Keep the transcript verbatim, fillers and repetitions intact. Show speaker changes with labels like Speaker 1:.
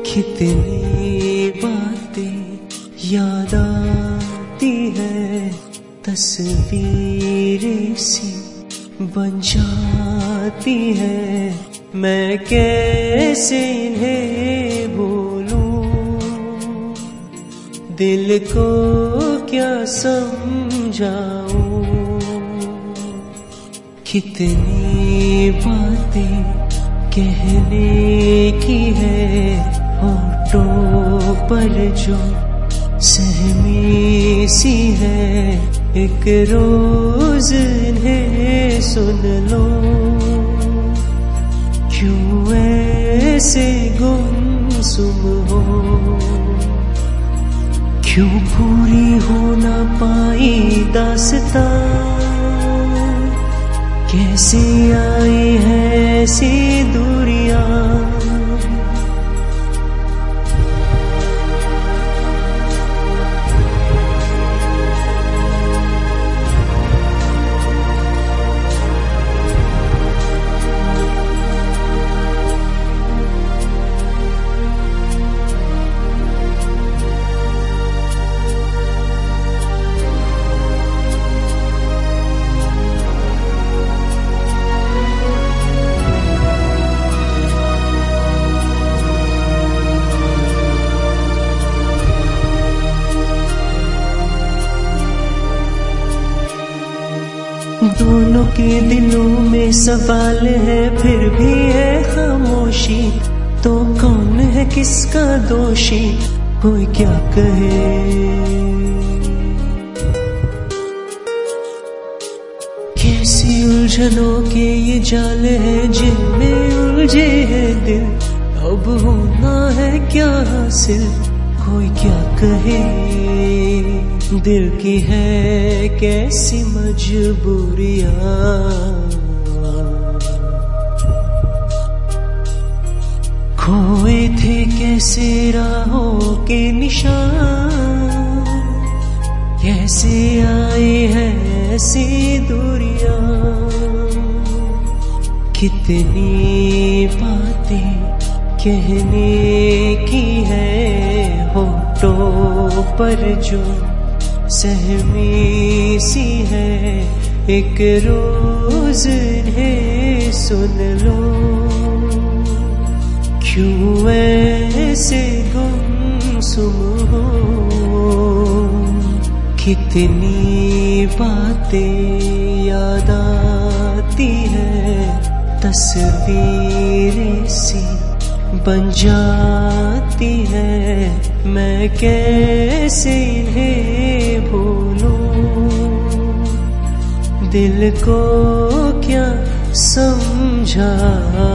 Speaker 1: कितनी बातें याद आती है, तस्वीरें सी बन जाती है। मैं कैसे इन्हें भूलूं, दिल को क्या समझाऊं। कितनी बातें कहने की है, होठों पर जो सहमी सी है। एक रोज इन्हें सुन लो, क्यों ऐसे गुमसुम हो। क्यों पूरी हो ना पाई दास्तां, कैसे आई है ऐसी दूरियां। दोनों के दिलों में सवाल है, फिर भी है खामोशी। तो कौन है किसका दोषी, कोई क्या कहे। कैसी उलझनों के ये जाल हैं, जिनमें उलझे है दिल। अब होना है क्या हासिल, कोई क्या कहे। दिल की है कैसी मजबूरियां, खोए थे कैसे राहों के निशान। कैसे आई है ऐसी दूरियां। कितनी बातें कहने की है, होठों पर जो सहमी सी है। एक रोज इन्हें सुन लो, क्यों ऐसे गुमसुम हो। कितनी बातें याद आती है, तस्वीरें सी बन जाती है। मैं कैसे इन्हें भूलूं, दिल को क्या समझा।